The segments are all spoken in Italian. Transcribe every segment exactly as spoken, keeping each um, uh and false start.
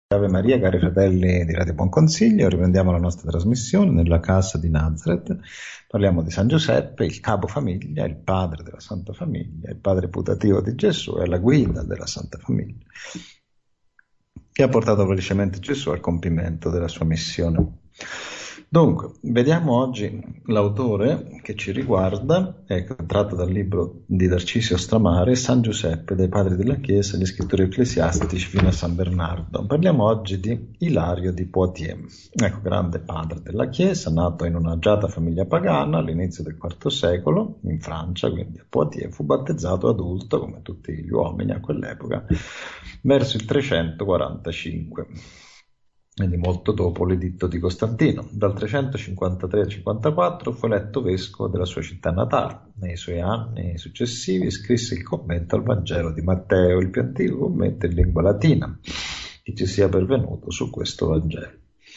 Ave Maria, cari fratelli di Radio Buon Consiglio, riprendiamo la nostra trasmissione nella casa di Nazareth. Parliamo di San Giuseppe, il capo famiglia, il padre della Santa Famiglia, il padre putativo di Gesù e la guida della Santa Famiglia, che ha portato felicemente Gesù al compimento della sua missione. Dunque, vediamo oggi l'autore che ci riguarda, è tratto dal libro di Tarcisio Stramare, San Giuseppe, dai padri della Chiesa, gli scrittori ecclesiastici fino a San Bernardo. Parliamo oggi di Ilario di Poitiers, ecco, grande padre della Chiesa, nato in una agiata famiglia pagana all'inizio del quarto secolo, in Francia, quindi a Poitiers, fu battezzato adulto, come tutti gli uomini a quell'epoca, verso il trecentoquarantacinque. Quindi molto dopo l'editto di Costantino. Dal trecentocinquantatré al cinquantaquattro fu eletto vescovo della sua città natale. Nei suoi anni successivi scrisse il commento al Vangelo di Matteo, il più antico commento in lingua latina che ci sia pervenuto su questo Vangelo.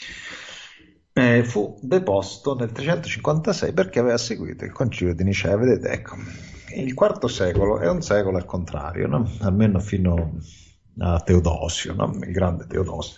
E fu deposto nel trecentocinquantasei perché aveva seguito il concilio di Nicea. Vedete, ecco, il quarto secolo è un secolo al contrario, no? Almeno fino a Teodosio, no? Il grande Teodosio.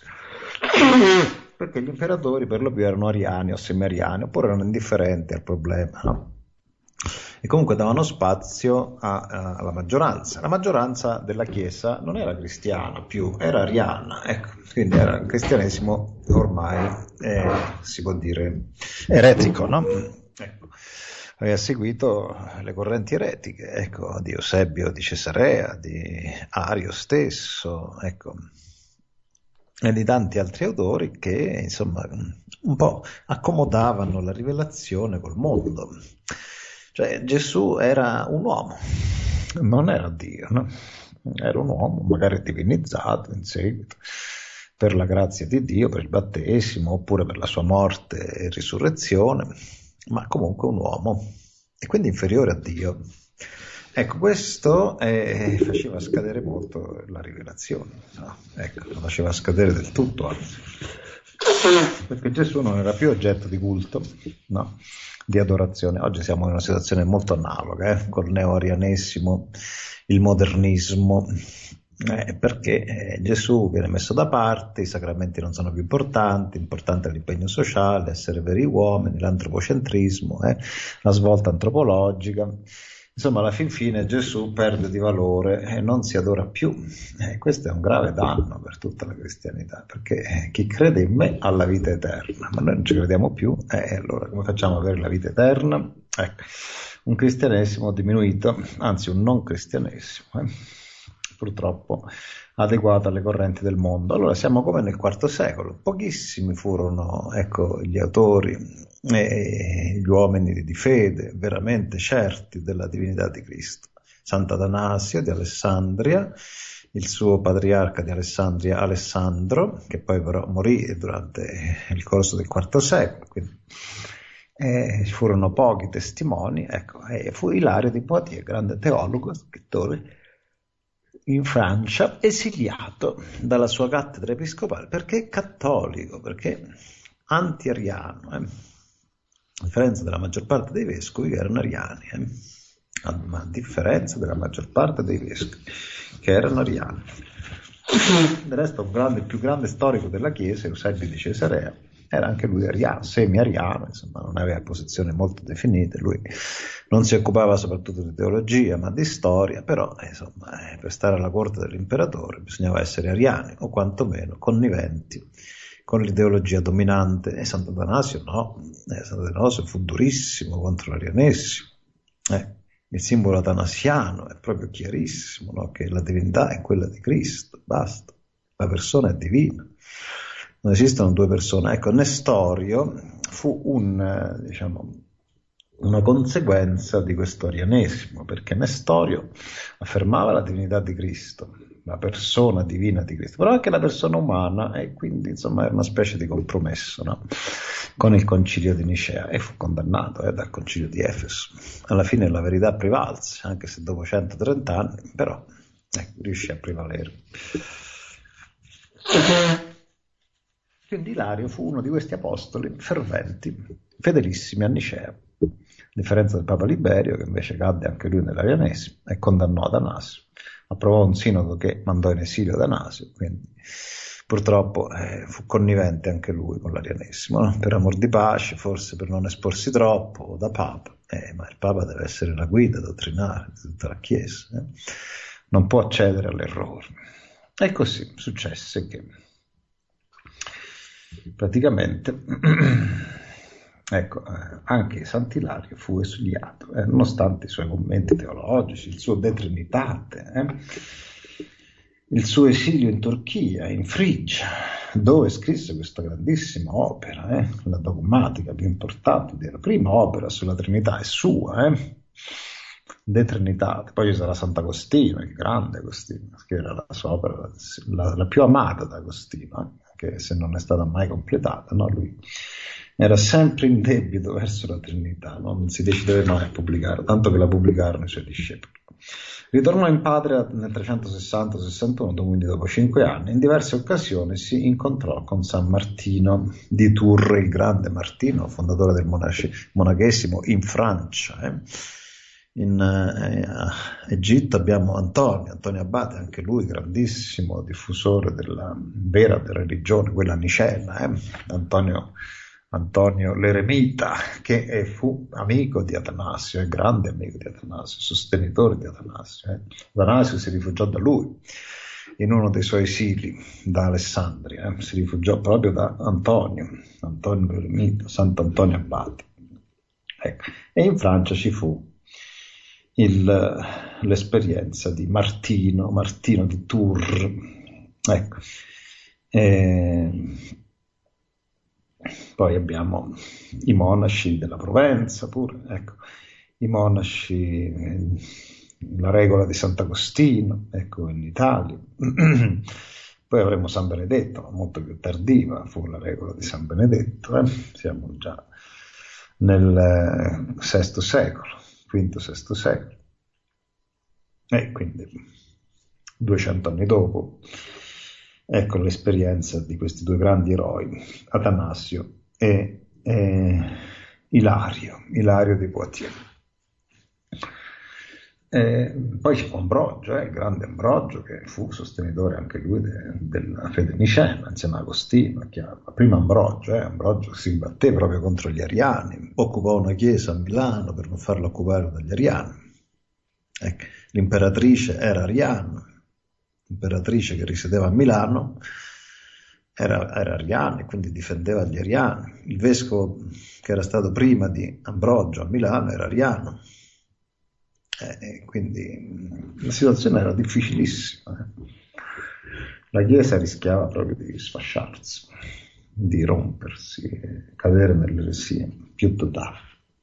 Perché gli imperatori per lo più erano ariani o semi-ariani, oppure erano indifferenti al problema, no? E comunque davano spazio a, a, alla maggioranza. La maggioranza della Chiesa non era cristiana più, era ariana, ecco, quindi era un cristianesimo ormai, eh, si può dire, eretico, no? Ecco. Aveva seguito le correnti eretiche, ecco, di Eusebio di Cesarea, di Ario stesso, ecco, e di tanti altri autori che, insomma, un po' accomodavano la rivelazione col mondo. Cioè, Gesù era un uomo, non era Dio, no? Era un uomo, magari divinizzato in seguito, per la grazia di Dio, per il battesimo, oppure per la sua morte e risurrezione, ma comunque un uomo, e quindi inferiore a Dio. Ecco, questo eh, faceva scadere molto la rivelazione, no? Ecco, lo faceva scadere del tutto, anzi. Perché Gesù non era più oggetto di culto, no? Di adorazione. Oggi siamo in una situazione molto analoga, eh? Col neo-arianesimo, il modernismo, eh, perché eh, Gesù viene messo da parte, i sacramenti non sono più importanti, importante è l'impegno sociale, essere veri uomini, l'antropocentrismo, eh? La svolta antropologica. Insomma, alla fin fine Gesù perde di valore e non si adora più. E questo è un grave danno per tutta la cristianità, perché chi crede in me ha la vita eterna, ma noi non ci crediamo più, e eh, allora come facciamo ad avere la vita eterna? Ecco, un cristianesimo diminuito, anzi un non cristianesimo, eh? Purtroppo adeguato alle correnti del mondo. Allora siamo come nel quarto secolo, pochissimi furono, ecco, gli autori e gli uomini di fede veramente certi della divinità di Cristo. Sant'Atanasio di Alessandria, il suo patriarca di Alessandria Alessandro, che poi però morì durante il corso del quarto secolo, quindi eh, furono pochi testimoni, ecco, e fu Ilario di Poitiers, grande teologo, scrittore, in Francia, esiliato dalla sua cattedra episcopale perché cattolico, perché anti-ariano, eh? a differenza della maggior parte dei vescovi che erano ariani, eh? a differenza della maggior parte dei vescovi che erano ariani. Del resto un grande, il più grande storico della Chiesa, Eusebio di Cesarea, era anche lui ariano, semi-ariano, insomma non aveva posizioni molto definite, lui non si occupava soprattutto di teologia ma di storia, però insomma eh, per stare alla corte dell'imperatore bisognava essere ariani o quantomeno conniventi con l'ideologia dominante. E Sant'Atanasio no, eh, Sant'Atanasio fu durissimo contro l'arianesimo, eh, il simbolo atanasiano è proprio chiarissimo, no? Che la divinità è quella di Cristo, basta, la persona è divina. Non esistono due persone. Ecco, Nestorio fu un, diciamo, una conseguenza di questo arianesimo, perché Nestorio affermava la divinità di Cristo, la persona divina di Cristo, però anche la persona umana, e quindi insomma era una specie di compromesso, no? Con il concilio di Nicea, e fu condannato eh, dal concilio di Efeso. Alla fine la verità prevalse, anche se dopo centotrenta anni, però eh, riuscì a prevalere. Quindi Ilario fu uno di questi apostoli ferventi, fedelissimi a Nicea, a differenza del Papa Liberio, che invece cadde anche lui nell'arianesimo e condannò Atanasio. Approvò un sinodo che mandò in esilio Atanasio, quindi purtroppo eh, fu connivente anche lui con l'arianesimo, no? Per amor di pace, forse per non esporsi troppo da Papa, eh, ma il Papa deve essere la guida dottrinale di tutta la Chiesa, eh? Non può accedere all'errore. E così successe che praticamente ecco, eh, anche Sant'Ilario fu esiliato, eh, nonostante i suoi commenti teologici, il suo De Trinitate, eh, il suo esilio in Turchia, in Frigia, dove scrisse questa grandissima opera, eh, la dogmatica più importante, la prima opera sulla Trinità è sua, eh, De Trinitate. Poi ci sarà Sant'Agostino, il grande Agostino, che era la sua opera, la, la più amata da Agostino, eh, che se non è stata mai completata, no? Lui era sempre in debito verso la Trinità, no? Non si decideva mai a pubblicare, tanto che la pubblicarono i suoi discepoli. Ritornò in patria nel trecentosessanta sessantuno, quindi dopo cinque anni. In diverse occasioni si incontrò con San Martino di Tours, il grande Martino, fondatore del monaci- monachesimo in Francia. Eh. In eh, Egitto abbiamo Antonio, Antonio Abate, anche lui grandissimo diffusore della vera religione, quella nicena, eh. Antonio Antonio l'Eremita, che è, fu amico di Atanasio, è grande amico di Atanasio, sostenitore di Atanasio. Eh. Atanasio si rifugiò da lui in uno dei suoi esili da Alessandria, eh. Si rifugiò proprio da Antonio, Antonio l'Eremita, Sant'Antonio Abate. Ecco. E in Francia ci fu il, l'esperienza di Martino, Martino di Tours. Ecco. E poi abbiamo i monaci della Provenza pure, ecco, i monaci, eh, la regola di Sant'Agostino, ecco, in Italia. Poi avremo San Benedetto, molto più tardiva fu la regola di San Benedetto, eh? Siamo già nel sesto secolo, quinto sesto secolo, e quindi duecento anni dopo. Ecco l'esperienza di questi due grandi eroi, Atanasio e, e Ilario, Ilario di Poitiers. E poi c'è Ambrogio, eh, il grande Ambrogio, che fu sostenitore anche lui de, della fede nicena, insieme a Agostino. Chiaro. Prima Ambrogio, eh, Ambrogio si batté proprio contro gli ariani, occupò una chiesa a Milano per non farla occupare dagli ariani. Ecco, l'imperatrice era ariana, l'imperatrice che risiedeva a Milano era, era ariana e quindi difendeva gli ariani. Il vescovo che era stato prima di Ambrogio a Milano era ariano, eh, e quindi la situazione era difficilissima. Eh. La Chiesa rischiava proprio di sfasciarsi, di rompersi, cadere nell'eresia più totale.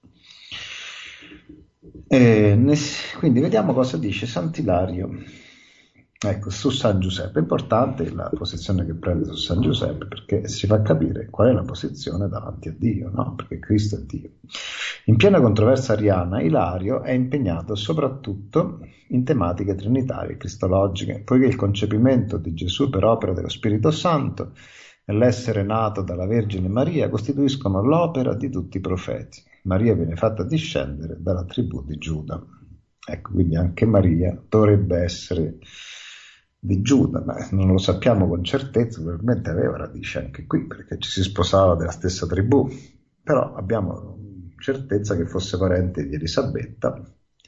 E ne, quindi vediamo cosa dice Sant'Ilario, ecco, su San Giuseppe. È importante la posizione che prende su San Giuseppe, perché si fa capire qual è la posizione davanti a Dio, no? Perché Cristo è Dio. In piena controversia ariana, Ilario è impegnato soprattutto in tematiche trinitarie cristologiche, poiché il concepimento di Gesù per opera dello Spirito Santo e l'essere nato dalla Vergine Maria costituiscono l'opera di tutti i profeti. Maria viene fatta discendere dalla tribù di Giuda. Ecco, quindi anche Maria dovrebbe essere di Giuda, ma non lo sappiamo con certezza, probabilmente aveva radice anche qui, perché ci si sposava della stessa tribù, però abbiamo certezza che fosse parente di Elisabetta,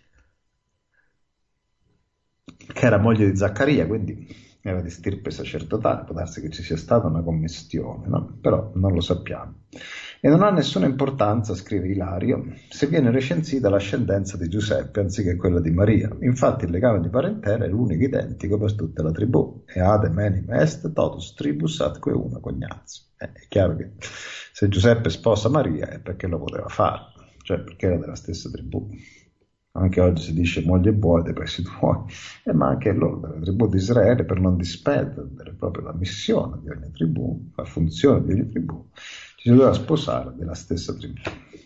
che era moglie di Zaccaria, quindi era di stirpe sacerdotale, può darsi che ci sia stata una commistione, no? Però non lo sappiamo. E non ha nessuna importanza, scrive Ilario, se viene recensita l'ascendenza di Giuseppe anziché quella di Maria. Infatti il legame di parentela è l'unico identico per tutta la tribù. E adem enim est totus tribus atque una cognatio. Eh, è chiaro che se Giuseppe sposa Maria è perché lo poteva fare, cioè perché era della stessa tribù. Anche oggi si dice moglie buona dei paesi tuoi, eh, ma anche loro della tribù di Israele, per non disperdere proprio la missione di ogni tribù, la funzione di ogni tribù, ci si doveva sposare della stessa tribù.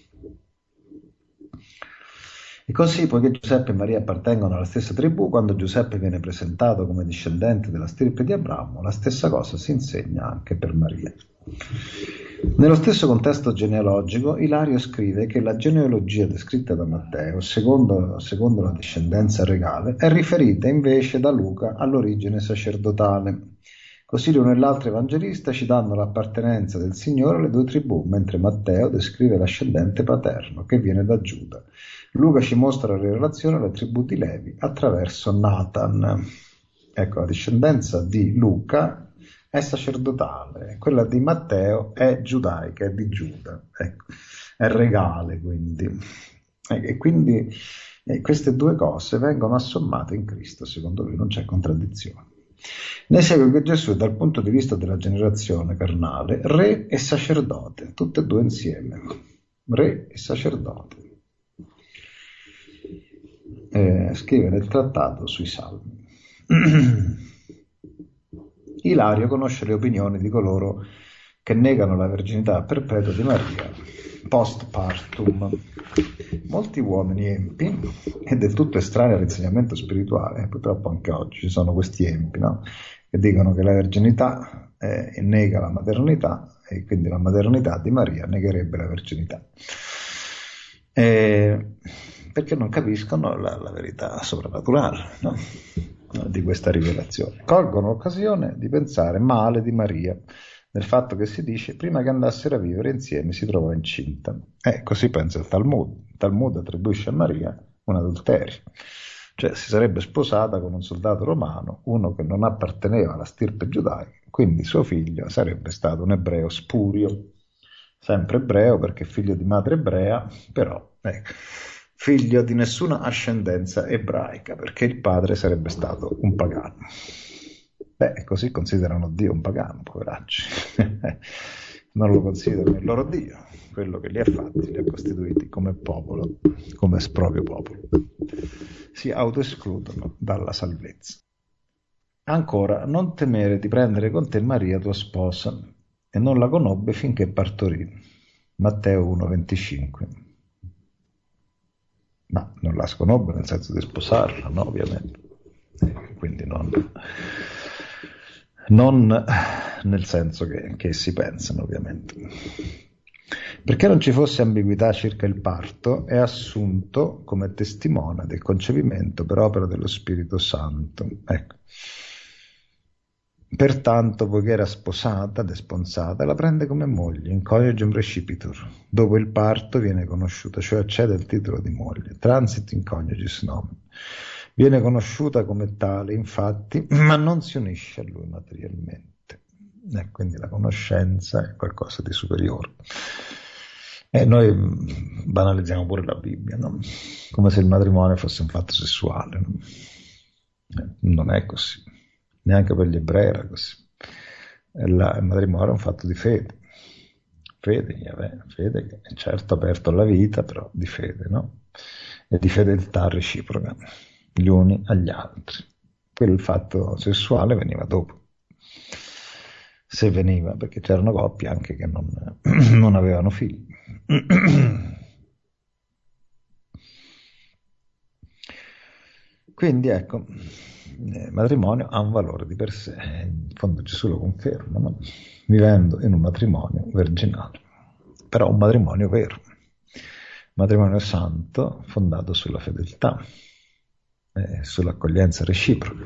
E così, poiché Giuseppe e Maria appartengono alla stessa tribù, quando Giuseppe viene presentato come discendente della stirpe di Abramo, la stessa cosa si insegna anche per Maria. Nello stesso contesto genealogico, Ilario scrive che la genealogia descritta da Matteo, secondo, secondo la discendenza regale, è riferita invece da Luca all'origine sacerdotale, Così l'uno e l'altro evangelista ci danno l'appartenenza del Signore alle due tribù, mentre Matteo descrive l'ascendente paterno che viene da Giuda. Luca ci mostra la relazione alle tribù di Levi attraverso Nathan. Ecco, la discendenza di Luca è sacerdotale, quella di Matteo è giudaica, è di Giuda, ecco, è regale quindi. E quindi eh, queste due cose vengono assommate in Cristo, secondo lui non c'è contraddizione. Ne segue che Gesù è dal punto di vista della generazione carnale re e sacerdote, tutte e due insieme, re e sacerdote. Eh, scrive nel trattato sui Salmi. Ilario conosce le opinioni di coloro che negano la verginità perpetua di Maria post partum. Molti uomini empi, e del tutto estranei all'insegnamento spirituale, purtroppo anche oggi ci sono questi empi, no? Che dicono che la verginità eh, nega la maternità e quindi la maternità di Maria negherebbe la verginità. Eh, perché non capiscono la, la verità soprannaturale, no? Di questa rivelazione. Colgono l'occasione di pensare male di Maria, del fatto che si dice prima che andassero a vivere insieme si trovò incinta. E così pensa il Talmud. Il Talmud attribuisce a Maria un adulterio, cioè si sarebbe sposata con un soldato romano, uno che non apparteneva alla stirpe giudaica, quindi suo figlio sarebbe stato un ebreo spurio, sempre ebreo perché figlio di madre ebrea, però ecco, figlio di nessuna ascendenza ebraica, perché il padre sarebbe stato un pagano. Beh, così considerano Dio un pagano, poveracci. Non lo considerano il loro Dio, quello che li ha fatti, li ha costituiti come popolo, come esproprio popolo. Si autoescludono dalla salvezza. Ancora, non temere di prendere con te Maria tua sposa, e non la conobbe finché partorì. Matteo uno venticinque. Ma non la sconobbe nel senso di sposarla, no, ovviamente. Quindi non, non nel senso che, che si pensano, ovviamente. Perché non ci fosse ambiguità circa il parto, è assunto come testimone del concepimento per opera dello Spirito Santo. Ecco. Pertanto, poiché era sposata, desponsata, la prende come moglie, in coniugem recipitur. Dopo il parto viene conosciuta, cioè accede al titolo di moglie, transit in coniugis nomen. Viene conosciuta come tale, infatti, ma non si unisce a lui materialmente. E quindi la conoscenza è qualcosa di superiore. E noi banalizziamo pure la Bibbia, no? Come se il matrimonio fosse un fatto sessuale. No? Non è così. Neanche per gli ebrei era così. La, il matrimonio è un fatto di fede. Fede, fede che è certo aperto alla vita, però di fede, no? E di fedeltà reciproca, gli uni agli altri. Quel fatto sessuale veniva dopo. Se veniva, perché c'erano coppie anche che non, non avevano figli. Quindi ecco, il matrimonio ha un valore di per sé, in fondo Gesù lo conferma, no? Vivendo in un matrimonio virginale, però un matrimonio vero, un matrimonio santo fondato sulla fedeltà, eh, sull'accoglienza reciproca.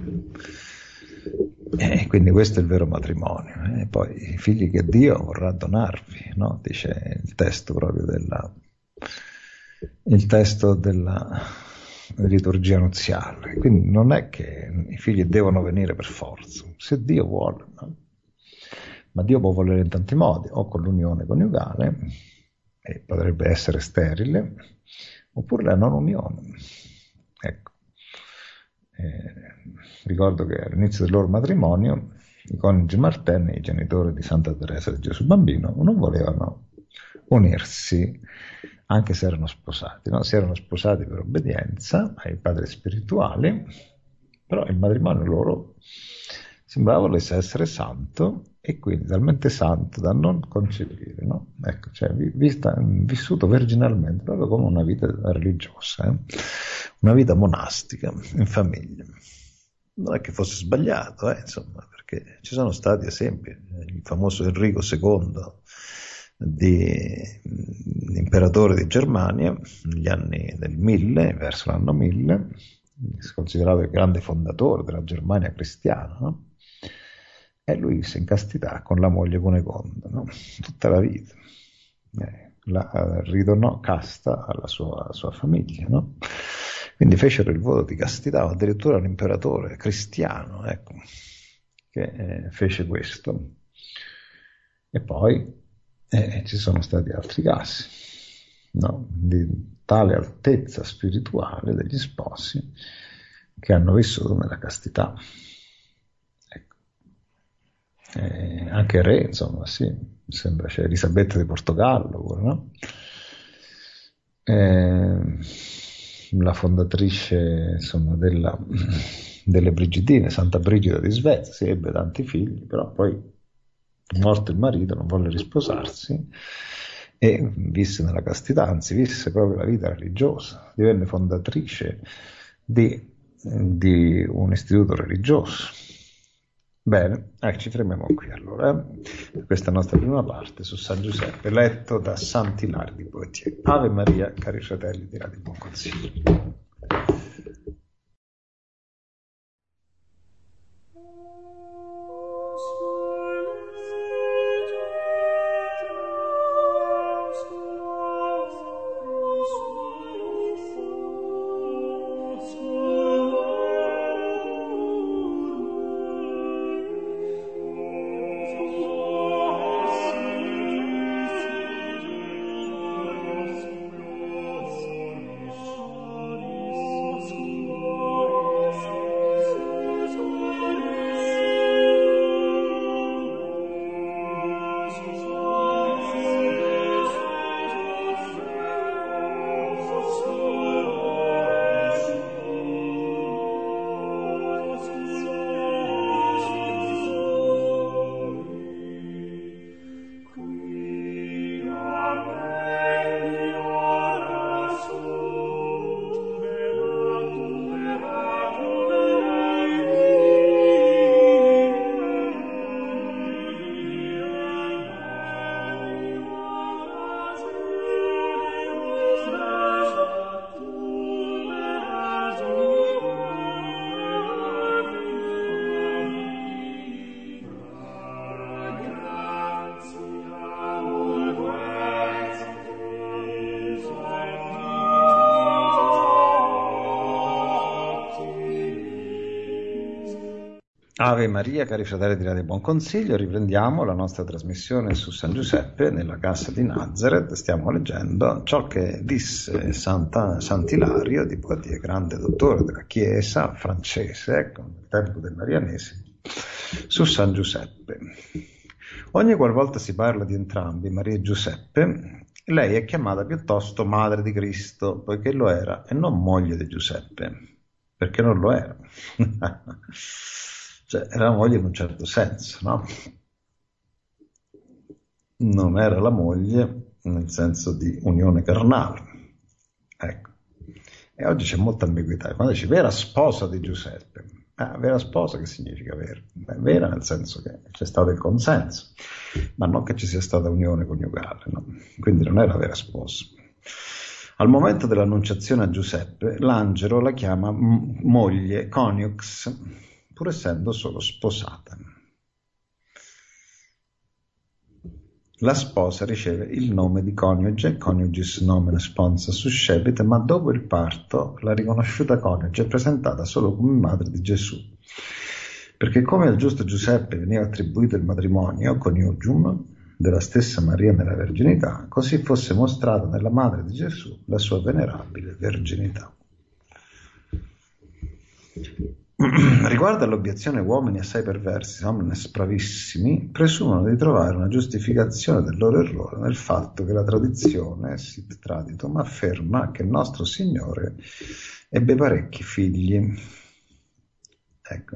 E quindi questo è il vero matrimonio. E poi i figli che Dio vorrà donarvi, no? Dice il testo proprio della, il testo della liturgia nuziale. Quindi non è che i figli devono venire per forza, se Dio vuole, no? Ma Dio può volere in tanti modi, o con l'unione coniugale, e potrebbe essere sterile, oppure la non unione. Ecco. Eh, ricordo che all'inizio del loro matrimonio i coniugi Martenni, i genitori di Santa Teresa di Gesù Bambino, non volevano unirsi anche se erano sposati, no? Si erano sposati per obbedienza ai padri spirituali, però il matrimonio loro sembrava volesse essere santo e quindi talmente santo da non concepire, no? Ecco, cioè vista, vissuto virginalmente, proprio come una vita religiosa, eh? Una vita monastica in famiglia. Non è che fosse sbagliato, eh, insomma, perché ci sono stati esempi, il famoso Enrico secondo, di imperatore di Germania, negli anni del mille, verso l'anno mille, si considerava il grande fondatore della Germania cristiana, no? E lui visse in castità con la moglie Cunegonda, no? Tutta la vita. Eh, la, eh, ritornò casta alla sua, sua famiglia, no? Quindi fecero il voto di castità, addirittura un imperatore cristiano, ecco, che eh, fece questo. E poi eh, ci sono stati altri casi, no? Di tale altezza spirituale degli sposi che hanno vissuto nella castità. Ecco. Eh, anche il re, insomma, sì, mi sembra c'è Elisabetta di Portogallo, pure, no? Eh, la fondatrice, insomma, della, delle Brigidine, Santa Brigida di Svezia, si ebbe tanti figli, però poi, morto il marito, non volle risposarsi e visse nella castità, anzi visse proprio la vita religiosa, divenne fondatrice di, di un istituto religioso. Bene, eh, ci fermiamo qui allora. Eh. Questa è la nostra prima parte su San Giuseppe, letto da Sant'Ilario di Poitiers. Ave Maria, cari fratelli di Radio Buon Consiglio. Ave Maria, cari fratelli di Radio Buon Consiglio, riprendiamo la nostra trasmissione su San Giuseppe nella Cassa di Nazareth. Stiamo leggendo ciò che disse Santa, Sant'Ilario di Poitiers, grande dottore della Chiesa francese, ecco, nel tempo dei Marianesi, su San Giuseppe. Ogni qualvolta si parla di entrambi, Maria e Giuseppe, lei è chiamata piuttosto Madre di Cristo, poiché lo era, e non moglie di Giuseppe, perché non lo era. Cioè, era moglie in un certo senso, no? Non era la moglie nel senso di unione carnale. Ecco. E oggi c'è molta ambiguità. Quando dici vera sposa di Giuseppe, ah, vera sposa che significa vera? Beh, vera nel senso che c'è stato il consenso, ma non che ci sia stata unione coniugale, no? Quindi non era vera sposa. Al momento dell'annunciazione a Giuseppe, l'angelo la chiama m- moglie, coniux, pur essendo solo sposata. La sposa riceve il nome di coniuge, coniugis nomen sponsa suscepit, ma dopo il parto la riconosciuta coniuge è presentata solo come madre di Gesù, perché come al giusto Giuseppe veniva attribuito il matrimonio, coniugium, della stessa Maria nella verginità, così fosse mostrata nella madre di Gesù la sua venerabile verginità. Riguardo all'obiezione uomini assai perversi, omnes bravissimi, presumono di trovare una giustificazione del loro errore nel fatto che la tradizione, sit traditum, afferma che il nostro Signore ebbe parecchi figli. Ecco.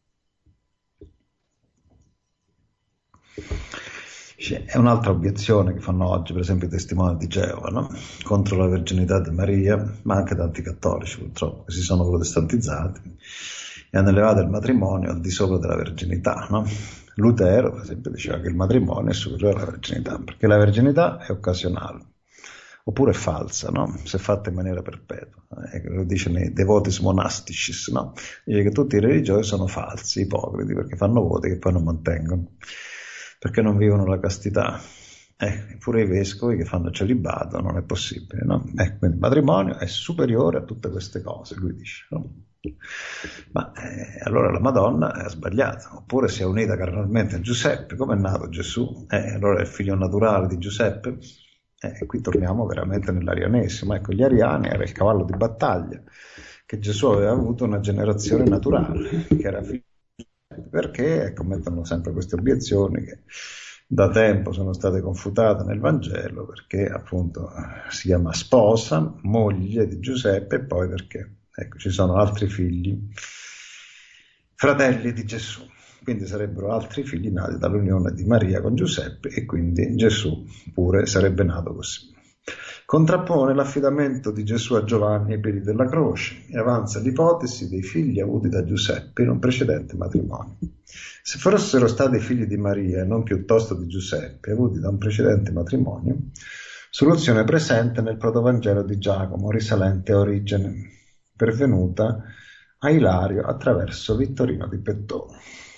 È un'altra obiezione che fanno oggi, per esempio, i testimoni di Geova, no? Contro la verginità di Maria, ma anche tanti cattolici, purtroppo, che si sono protestantizzati e hanno elevato il matrimonio al di sopra della verginità, no? Lutero, per esempio, diceva che il matrimonio è superiore alla verginità, perché la verginità è occasionale. oppure è falsa, no? Se fatta in maniera perpetua. Eh, lo dice nei devotis monasticis, no? Dice che tutti i religiosi sono falsi, ipocriti, perché fanno voti che poi non mantengono, perché non vivono la castità. Eh, pure i vescovi che fanno celibato non è possibile, no? Eh, quindi il matrimonio è superiore a tutte queste cose, lui dice, no? Ma eh, allora la Madonna ha sbagliato, oppure si è unita carnalmente a Giuseppe. Come è nato Gesù? Eh, allora è il figlio naturale di Giuseppe. E eh, qui torniamo veramente nell'arianesimo. Ecco, gli ariani era il cavallo di battaglia, che Gesù aveva avuto una generazione naturale, che era figlio di Giuseppe, perché ecco, mettono sempre queste obiezioni che da tempo sono state confutate nel Vangelo, perché appunto si chiama sposa, moglie di Giuseppe, e poi perché ecco, ci sono altri figli, fratelli di Gesù, quindi sarebbero altri figli nati dall'unione di Maria con Giuseppe, e quindi Gesù pure sarebbe nato così. Contrappone l'affidamento di Gesù a Giovanni ai piedi della croce e avanza l'ipotesi dei figli avuti da Giuseppe in un precedente matrimonio. Se fossero stati figli di Maria e non piuttosto di Giuseppe, avuti da un precedente matrimonio, soluzione presente nel protovangelo di Giacomo, risalente a Origene, pervenuta a Ilario attraverso Vittorino di Pettone.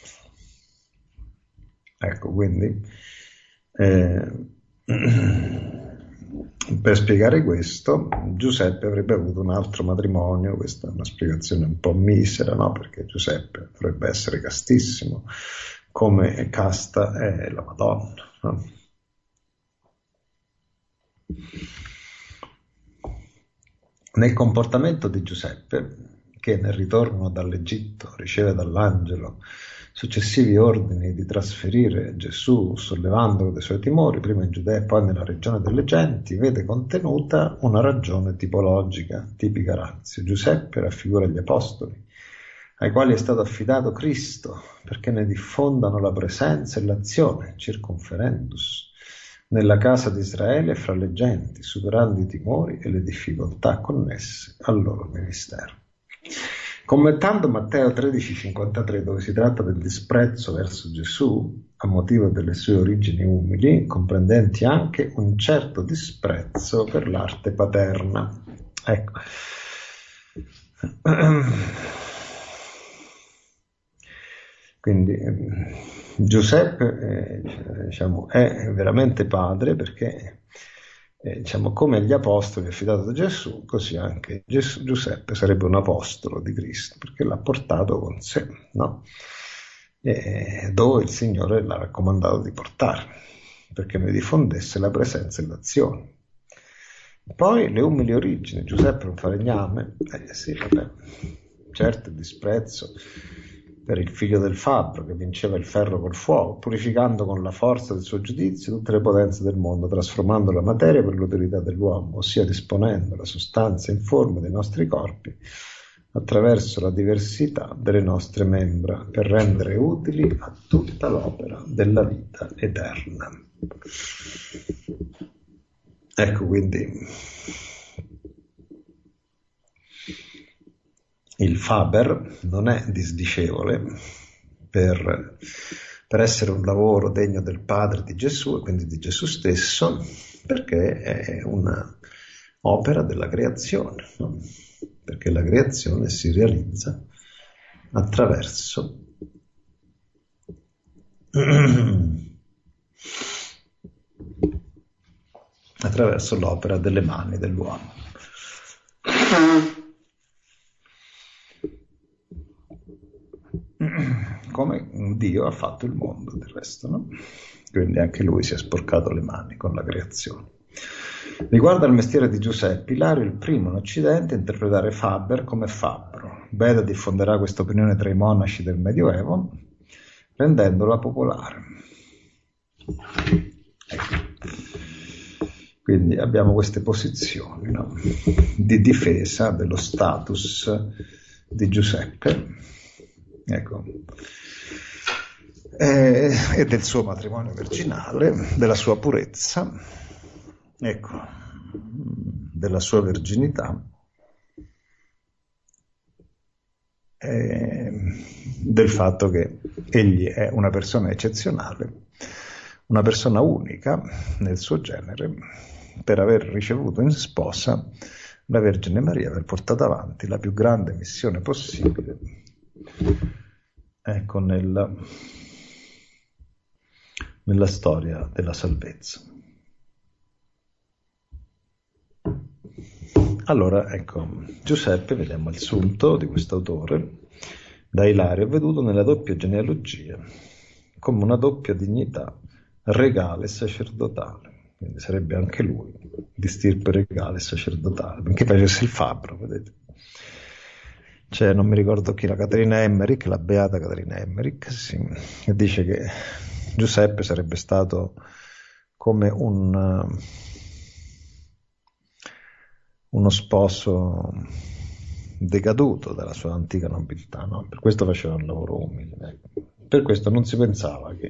Ecco, quindi eh, per spiegare questo, Giuseppe avrebbe avuto un altro matrimonio. Questa è una spiegazione un po' misera, no? Perché Giuseppe dovrebbe essere castissimo, come casta è la Madonna, no? Nel comportamento di Giuseppe, che nel ritorno dall'Egitto riceve dall'angelo successivi ordini di trasferire Gesù, sollevandolo dai suoi timori, prima in Giudea e poi nella regione delle genti, vede contenuta una ragione tipologica, tipica ratio. Giuseppe raffigura gli apostoli, ai quali è stato affidato Cristo, perché ne diffondano la presenza e l'azione, circumferendus, nella casa di Israele e fra le genti, superando i timori e le difficoltà connesse al loro ministero. Commentando Matteo tredici cinquantatré, dove si tratta del disprezzo verso Gesù a motivo delle sue origini umili, comprendenti anche un certo disprezzo per l'arte paterna. Ecco. Quindi eh, Giuseppe eh, diciamo, è veramente padre, perché Eh, diciamo, come gli apostoli affidato da Gesù, così anche Gesù, Giuseppe sarebbe un apostolo di Cristo, perché l'ha portato con sé, no? E dove il Signore l'ha raccomandato di portare, perché ne diffondesse la presenza e l'azione. Poi le umili origini. Giuseppe un falegname, eh sì, vabbè, certo il disprezzo per il figlio del fabbro che vinceva il ferro col fuoco, purificando con la forza del suo giudizio tutte le potenze del mondo, trasformando la materia per l'utilità dell'uomo, ossia disponendo la sostanza informe dei nostri corpi attraverso la diversità delle nostre membra, per rendere utili a tutta l'opera della vita eterna. Ecco, quindi il faber non è disdicevole per, per essere un lavoro degno del Padre di Gesù e quindi di Gesù stesso, perché è una opera della creazione, no? Perché la creazione si realizza attraverso attraverso l'opera delle mani dell'uomo. Come Dio ha fatto il mondo, del resto, no? Quindi anche lui si è sporcato le mani con la creazione. Riguardo al mestiere di Giuseppe, Ilario è il primo in Occidente a interpretare Faber come fabbro. Beda diffonderà questa opinione tra i monaci del Medioevo, rendendola popolare. Ecco. Quindi abbiamo queste posizioni, no? Di difesa dello status di Giuseppe, ecco, e, e del suo matrimonio virginale, della sua purezza, ecco, della sua verginità, e del fatto che egli è una persona eccezionale, una persona unica nel suo genere, per aver ricevuto in sposa la Vergine Maria, aver portato avanti la più grande missione possibile, ecco, nella, nella storia della salvezza. Allora, ecco, Giuseppe, vediamo il sunto di questo autore, da Ilario è veduto nella doppia genealogia, come una doppia dignità regale e sacerdotale, quindi sarebbe anche lui di stirpe regale e sacerdotale, benché facesse il fabbro, vedete. Cioè, non mi ricordo chi, la Caterina Emmerich, la beata Caterina Emmerich, sì, che dice che Giuseppe sarebbe stato come un... uno sposo decaduto dalla sua antica nobiltà, no? Per questo faceva un lavoro umile, ecco. Per questo non si pensava che,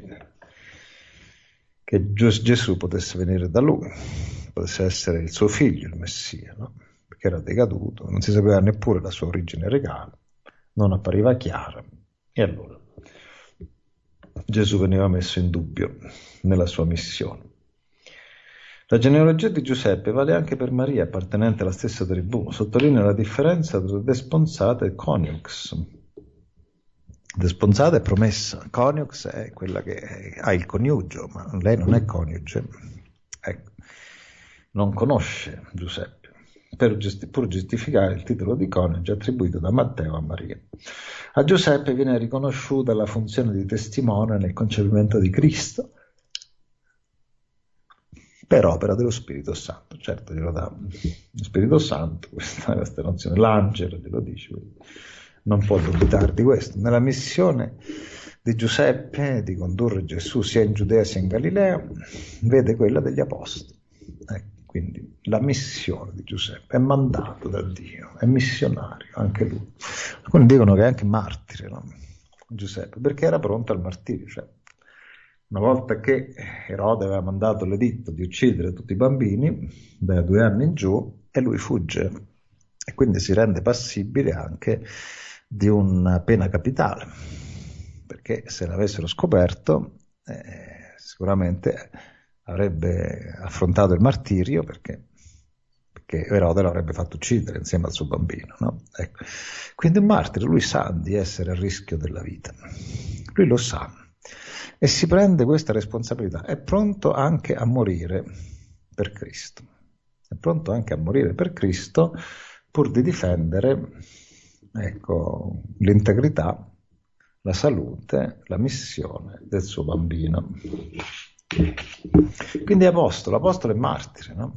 che Gesù potesse venire da lui, potesse essere il suo figlio, il Messia, no? Perché era decaduto, non si sapeva neppure la sua origine regale, non appariva chiara, e allora Gesù veniva messo in dubbio nella sua missione. La genealogia di Giuseppe vale anche per Maria, appartenente alla stessa tribù. Sottolinea la differenza tra desponsata e coniux. Desponsata è promessa, coniux è quella che ha il coniugio, ma lei non è coniuge. Ecco. Non conosce Giuseppe, per giusti- pur giustificare il titolo di coniuge attribuito da Matteo a Maria. A Giuseppe viene riconosciuta la funzione di testimone nel concepimento di Cristo, per opera dello Spirito Santo. Certo, glielo dà lo Spirito Santo, questa, questa nozione, l'angelo glielo dice, non può dubitare di questo. Nella missione di Giuseppe di condurre Gesù sia in Giudea sia in Galilea, vede quella degli apostoli. Ecco, quindi la missione di Giuseppe è mandato da Dio, è missionario, anche lui. Alcuni dicono che è anche martire, no? Giuseppe, perché era pronto al martirio, cioè una volta che Erode aveva mandato l'editto di uccidere tutti i bambini da due anni in giù, e lui fugge e quindi si rende passibile anche di una pena capitale, perché se l'avessero scoperto eh, sicuramente avrebbe affrontato il martirio, perché, perché Erode l'avrebbe fatto uccidere insieme al suo bambino, no? Ecco. Quindi un martire, lui sa di essere a rischio della vita, lui lo sa e si prende questa responsabilità, è pronto anche a morire per Cristo, è pronto anche a morire per Cristo pur di difendere, ecco, l'integrità, la salute, la missione del suo bambino. Quindi è apostolo, apostolo e martire, no?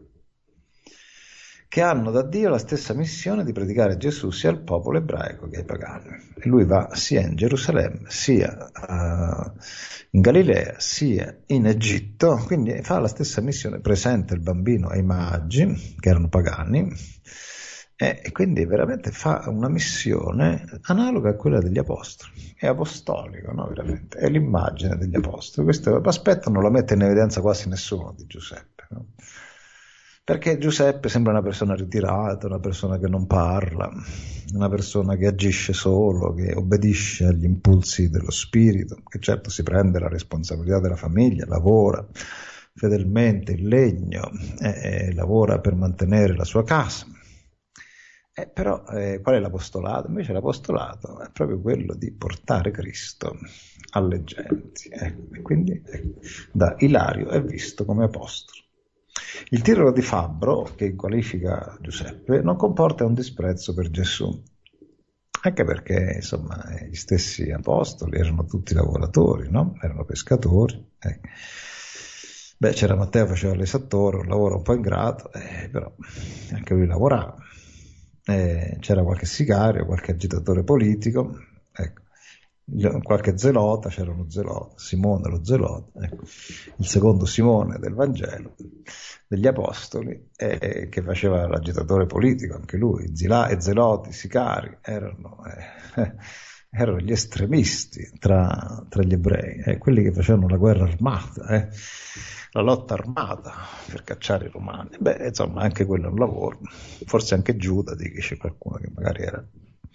Che hanno da Dio la stessa missione di predicare Gesù sia al popolo ebraico che ai pagani. E lui va sia in Gerusalemme, sia uh, in Galilea, sia in Egitto, quindi fa la stessa missione, presenta il bambino ai magi, che erano pagani, e, e quindi veramente fa una missione analoga a quella degli apostoli. È apostolico, no? Veramente, è l'immagine degli apostoli. Questo aspetto non lo mette in evidenza quasi nessuno di Giuseppe, no? Perché Giuseppe sembra una persona ritirata, una persona che non parla, una persona che agisce solo, che obbedisce agli impulsi dello spirito, che certo si prende la responsabilità della famiglia, lavora fedelmente il legno, e, e lavora per mantenere la sua casa. Eh, però eh, qual è l'apostolato? Invece l'apostolato è proprio quello di portare Cristo alle genti. Ecco. E quindi ecco, da Ilario è visto come apostolo. Il titolo di fabbro che qualifica Giuseppe non comporta un disprezzo per Gesù, anche perché insomma gli stessi apostoli erano tutti lavoratori, no? Erano pescatori. Eh. Beh, c'era Matteo, faceva l'esattore, un lavoro un po' ingrato, eh, però anche lui lavorava. Eh, c'era qualche sicario, qualche agitatore politico, ecco. Qualche zelota, c'era uno zelota, Simone lo zelota, ecco. Il secondo Simone del Vangelo, degli Apostoli, eh, che faceva l'agitatore politico, anche lui, zila, e zeloti, sicari, erano, eh, erano gli estremisti tra, tra gli ebrei, eh, quelli che facevano la guerra armata, eh, la lotta armata per cacciare i romani. Beh, insomma, anche quello è un lavoro, forse anche Giuda, dice qualcuno che magari era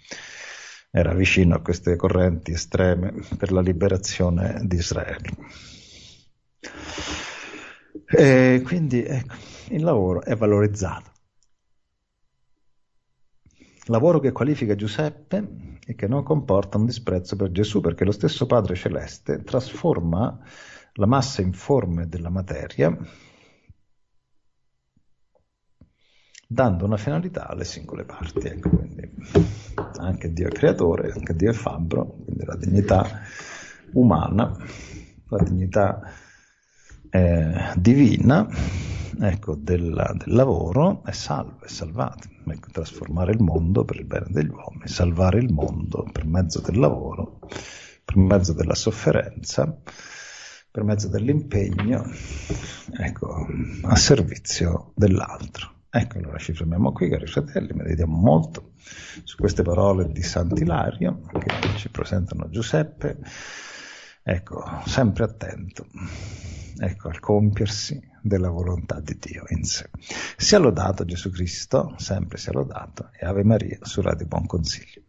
era vicino a queste correnti estreme per la liberazione di Israele. E quindi ecco, il lavoro è valorizzato. Lavoro che qualifica Giuseppe e che non comporta un disprezzo per Gesù, perché lo stesso Padre Celeste trasforma la massa informe della materia dando una finalità alle singole parti. Ecco, quindi anche Dio è creatore, anche Dio è fabbro, quindi la dignità umana, la dignità eh, divina, ecco, del, del lavoro è salvo, è salvato. Ecco, trasformare il mondo per il bene degli uomini, salvare il mondo per mezzo del lavoro, per mezzo della sofferenza, per mezzo dell'impegno, ecco, a servizio dell'altro. Ecco, allora ci fermiamo qui, cari fratelli, meditiamo molto su queste parole di Sant'Ilario che ci presentano Giuseppe, ecco, sempre attento, ecco, al compiersi della volontà di Dio in sé. Sia lodato Gesù Cristo, sempre sia lodato, e Ave Maria su Radio Buon Consiglio.